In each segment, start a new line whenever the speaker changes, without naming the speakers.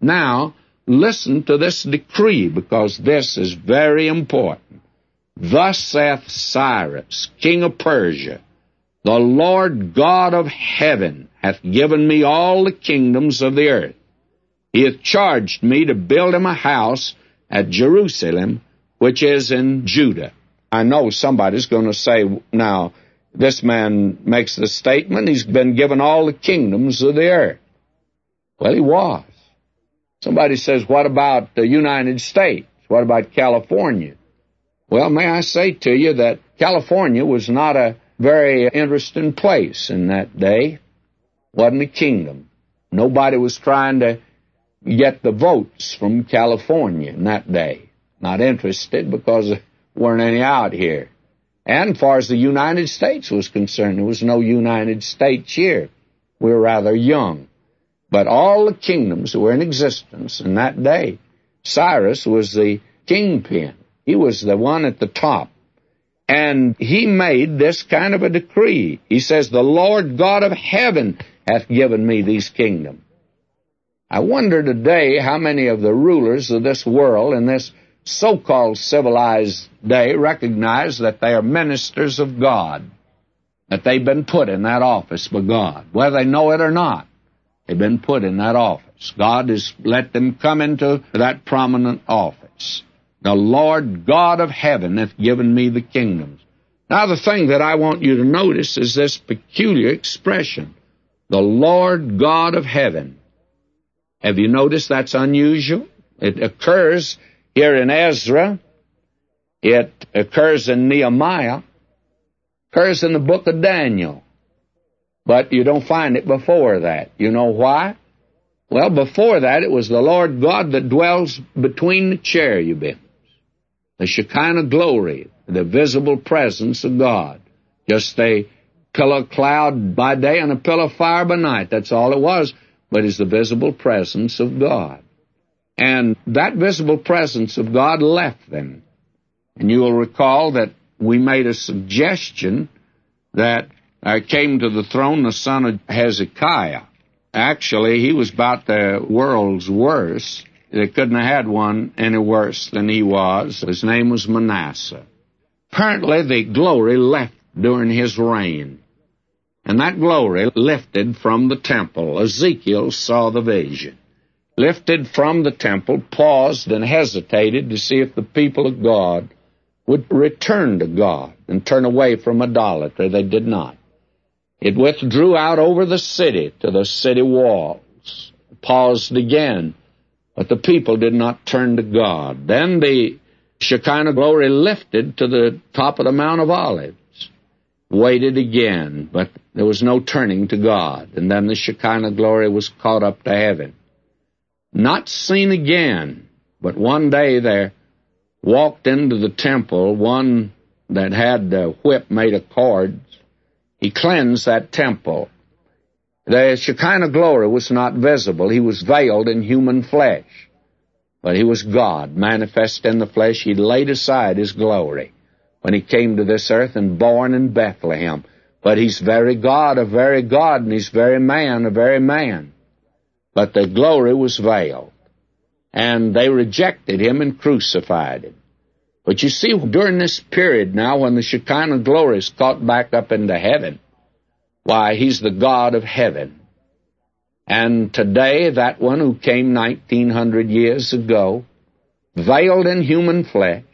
Now, listen to this decree, because this is very important. Thus saith Cyrus, king of Persia, the Lord God of heaven hath given me all the kingdoms of the earth. He hath charged me to build him a house at Jerusalem, which is in Judah. I know somebody's going to say, now, this man makes the statement, he's been given all the kingdoms of the earth. Well, he was. Somebody says, what about the United States? What about California? Well, may I say to you that California was not a very interesting place in that day. Wasn't a kingdom. Nobody was trying to get the votes from California in that day. Not interested, because there weren't any out here. And as far as the United States was concerned, there was no United States here. We were rather young. But all the kingdoms that were in existence in that day, Cyrus was the kingpin. He was the one at the top. And he made this kind of a decree. He says, the Lord God of heaven hath given me these kingdoms. I wonder today how many of the rulers of this world in this so-called civilized day recognize that they are ministers of God, that they've been put in that office by God, whether they know it or not. They've been put in that office. God has let them come into that prominent office. The Lord God of heaven hath given me the kingdoms. Now, the thing that I want you to notice is this peculiar expression, the Lord God of heaven. Have you noticed that's unusual? It occurs here in Ezra. It occurs in Nehemiah. Occurs in the book of Daniel. But you don't find it before that. You know why? Well, before that, it was the Lord God that dwells between the cherubims. The Shekinah glory, the visible presence of God. Just a pillar of cloud by day and a pillar of fire by night. That's all it was. But it's the visible presence of God. And that visible presence of God left them. And you will recall that we made a suggestion that came to the throne the son of Hezekiah. Actually, he was about the world's worst. They couldn't have had one any worse than he was. His name was Manasseh. Apparently, the glory left during his reign. And that glory lifted from the temple. Ezekiel saw the vision. Lifted from the temple, paused and hesitated to see if the people of God would return to God and turn away from idolatry. They did not. It withdrew out over the city to the city walls. Paused again. But the people did not turn to God. Then the Shekinah glory lifted to the top of the Mount of Olives. Waited again, but there was no turning to God. And then the Shekinah glory was caught up to heaven. Not seen again, but one day there walked into the temple one that had a whip made of cords. He cleansed that temple. The Shekinah glory was not visible. He was veiled in human flesh. But he was God, manifest in the flesh. He laid aside his glory when he came to this earth and born in Bethlehem. But he's very God, and he's very man, a very man. But the glory was veiled. And they rejected him and crucified him. But you see, during this period now, when the Shekinah glory is caught back up into heaven, why, he's the God of heaven. And today, that one who came 1900 years ago, veiled in human flesh,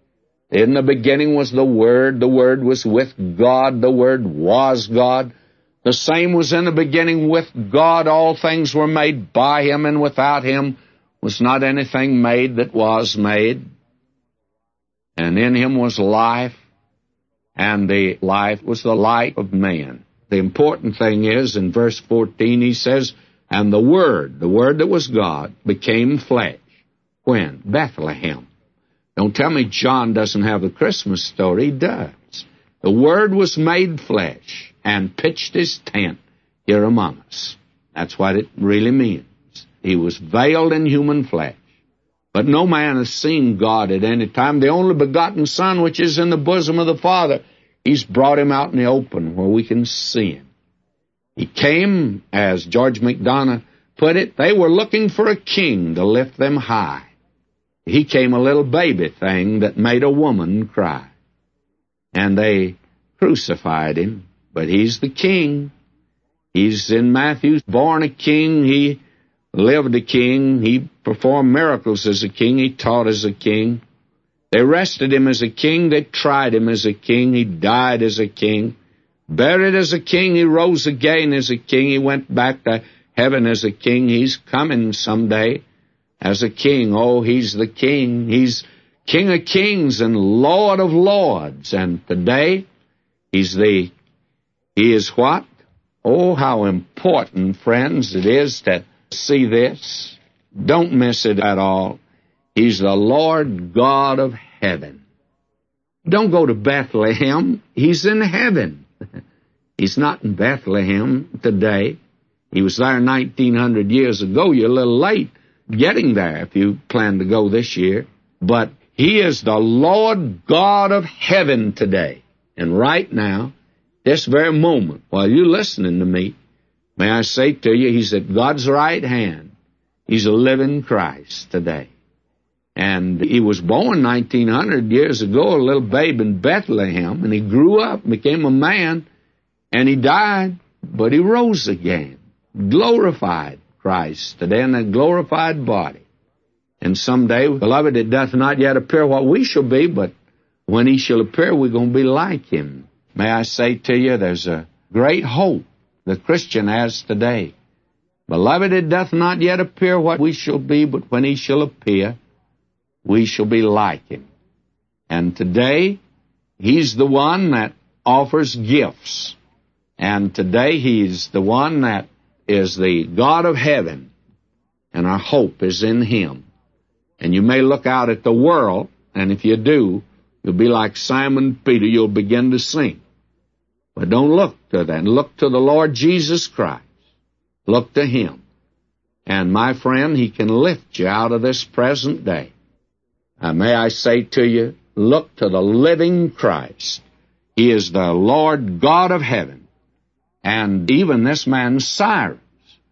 in the beginning was the Word was with God, the Word was God. The same was in the beginning with God. All things were made by him, and without him was not anything made that was made. And in him was life, and the life was the light of man. The important thing is, in verse 14, he says, and the Word that was God, became flesh. When? Bethlehem. Don't tell me John doesn't have the Christmas story. He does. The Word was made flesh and pitched his tent here among us. That's what it really means. He was veiled in human flesh. But no man has seen God at any time. The only begotten Son, which is in the bosom of the Father, he's brought him out in the open where we can see him. He came, as George MacDonough put it, they were looking for a king to lift them high. He came a little baby thing that made a woman cry. And they crucified him, but he's the king. He's in Matthew, born a king. He lived a king. He performed miracles as a king. He taught as a king. They arrested him as a king. They tried him as a king. He died as a king. Buried as a king. He rose again as a king. He went back to heaven as a king. He's coming someday as a king. Oh, he's the king. He's King of kings and Lord of lords. And today, he is what? Oh, how important, friends, it is to see this. Don't miss it at all. He's the Lord God of heaven. Don't go to Bethlehem. He's in heaven. He's not in Bethlehem today. He was there 1,900 years ago. You're a little late getting there if you plan to go this year. But he is the Lord God of heaven today. And right now, this very moment, while you're listening to me, may I say to you, he's at God's right hand. He's a living Christ today. And he was born 1,900 years ago, a little babe in Bethlehem, and he grew up, became a man, and he died, but he rose again. Glorified Christ today in a glorified body. And someday, beloved, it doth not yet appear what we shall be, but when he shall appear, we're going to be like him. May I say to you, there's a great hope the Christian has today. Beloved, it doth not yet appear what we shall be, but when he shall appear, we shall be like him. And today, he's the one that offers gifts. And today, he's the one that is the God of heaven. And our hope is in him. And you may look out at the world, and if you do, you'll be like Simon Peter. You'll begin to sink. But don't look to that. Look to the Lord Jesus Christ. Look to him. And my friend, he can lift you out of this present day. May I say to you, look to the living Christ. He is the Lord God of heaven. And even this man Cyrus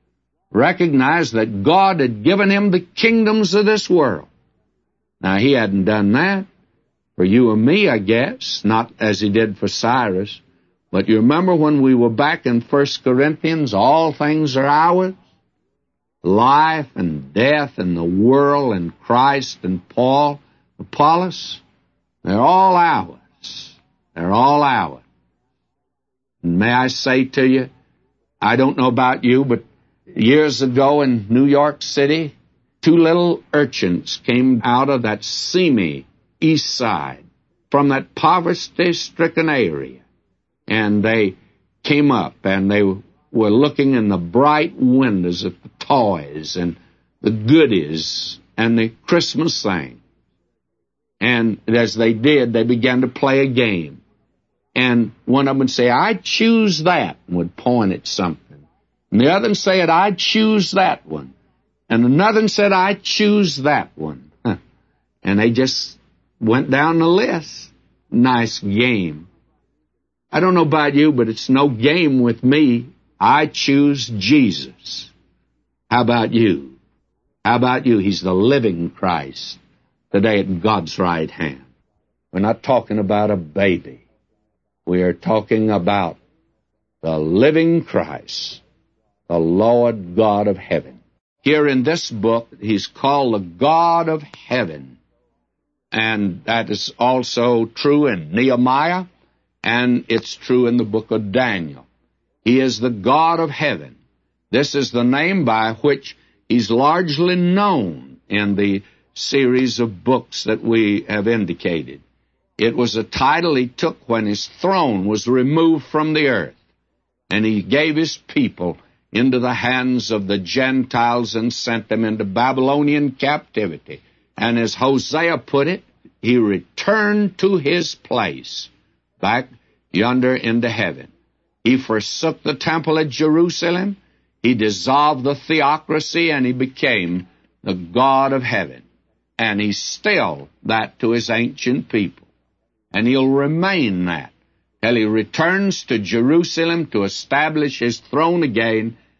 recognized that God had given him the kingdoms of this world. Now, he hadn't done that for you and me, I guess, not as he did for Cyrus. But you remember when we were back in 1 Corinthians, all things are ours? Life and death and the world and Christ and Paul, Apollos, they're all ours. They're all ours. And may I say to you, I don't know about you, but years ago in New York City, 2 little urchins came out of that seamy east side from that poverty-stricken area. And they came up and they were looking in the bright windows at the toys and the goodies and the Christmas thing. And as they did, they began to play a game. And one of them would say, I choose that, and would point at something. And the other one said, I choose that one. And another one said, I choose that one. And they just went down the list. Nice game. I don't know about you, but it's no game with me. I choose Jesus. How about you? How about you? He's the living Christ today at God's right hand. We're not talking about a baby. We are talking about the living Christ, the Lord God of heaven. Here in this book, he's called the God of heaven. And that is also true in Nehemiah, and it's true in the book of Daniel. He is the God of heaven. This is the name by which he's largely known in the series of books that we have indicated. It was a title he took when his throne was removed from the earth, and he gave his people into the hands of the Gentiles and sent them into Babylonian captivity. And as Hosea put it, he returned to his place, back yonder into heaven. He forsook the temple at Jerusalem, he dissolved the theocracy, and he became the God of heaven. And he's still that to his ancient people. And he'll remain that till he returns to Jerusalem to establish his throne again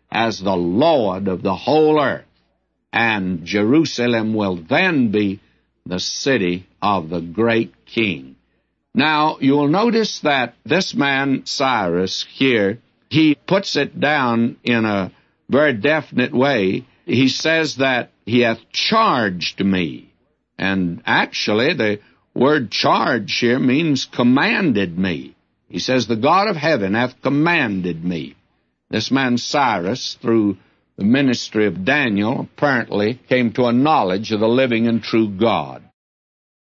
as the Lord of the whole earth. And Jerusalem will then be the city of the great king. Now, you will notice that this man, Cyrus, here, he puts it down in a very definite way. He says that he hath charged me. And actually, the word charge here means commanded me. He says, the God of heaven hath commanded me. This man Cyrus, through the ministry of Daniel, apparently came to a knowledge of the living and true God.